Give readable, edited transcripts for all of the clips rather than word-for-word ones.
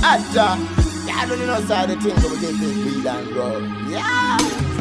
Atta. Yeah, don't know side the thing that we get this weed and grow. Yeah.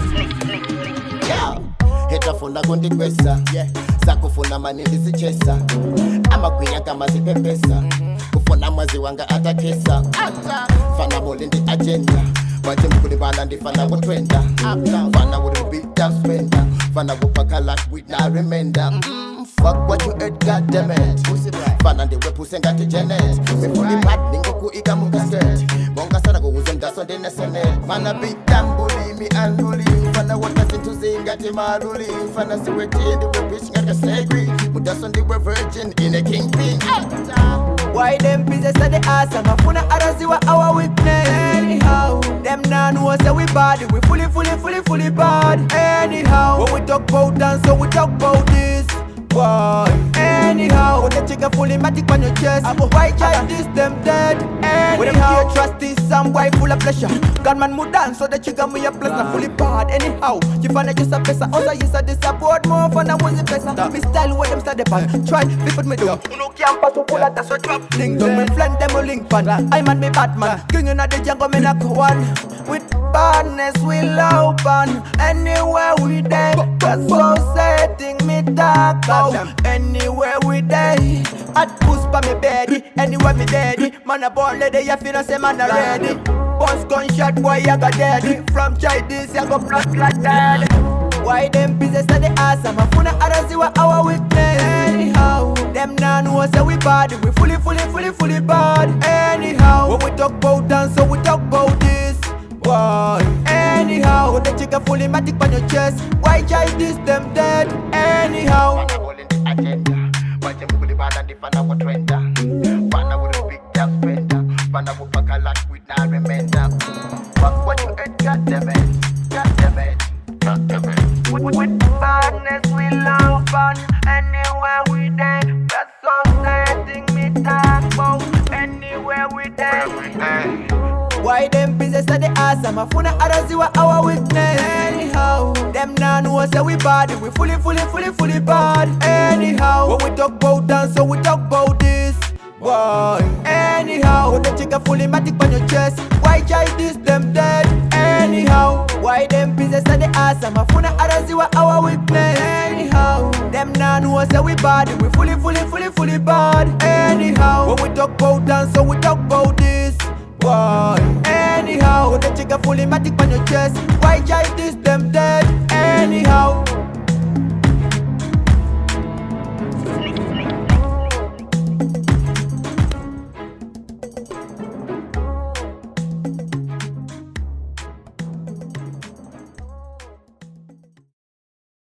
Yeah. Hetafuna kundikwesa sakufuna manindi zichesa amakwinya kama zipepesa kufuna mwazi wanga atakesa fana boli ndi agenda waje mkulibana ndifana kutrenda fana with big time spender fana kupaka lash with na remender fuck what you heard, goddammit fana ndiwe puse ngati Janet mifuli bad ningoku ikamuka skirt monga sana kuuze mdaso ndine senet fana big time bully me and bully fana wata sintuzi ngati maruli fana siwetie ndiwe bitch ngati snagri mudaso ndiwe virgin in a kingpin. Why them busy say the ass and mafuna araziwa our weakness. Anyhow, them nah know say we bad. We fully bad. Anyhow, when we talk about dance, so we talk about this. Boy, anyhow, when the chicken fully matic on your chest, why try this them dead? Anyhow, when trust is some boy full of pleasure. Gunman mu dance, so the chicken me a plus na fully bad. Anyhow, you find a just a pesa, also you said this support more fun than was the pesa. Me style what them start the pan, try flip it me do. No can't pass so full of that's what drop. Ding dong, me flan them a link pan. I man me Batman, king in the jungle me knock one. With badness we love pan. Anywhere we there, cause so setting me dark out. Anywhere we day, at push pa me bed. Anywhere me daddy, man a born lady, you feel no say man a ready. Boss gunshot boy, you got dead. From Chinese, you go blood like that. Why them busy say the ass? I'm a funa araziwa our weakness. Anyhow, them nah know say we bad. We fully bad. Anyhow, when we talk about dance, so we talk about this. Boy, anyhow, when the chicken fully matic on your chest, why try this them dead? Anyhow, fana boli ndi agenda waje mkulibana ndifana kutrenda fana with a big time spender fana kupaka lash with na remender fuck what you heard, goddammit. with badness we love fun. Anywhere we day, that's all setting me talk about. Anywhere we day. Why them busy say the ass? I'm a funa araziwa our weakness. Anyhow, them nah know say we bad. We fully bad. Anyhow, when we talk about dance, so we talk about this. Boy, anyhow, when the chicken fully matic on your chest, why try this them dead? Anyhow, why them busy say the ass? I'm a funa araziwa our weakness. Anyhow, them nah know say we bad. We fully bad. Anyhow, when we talk about dance, so we talk about this. Boy, anyhow, when the chicken fully matic on your chest, why try this them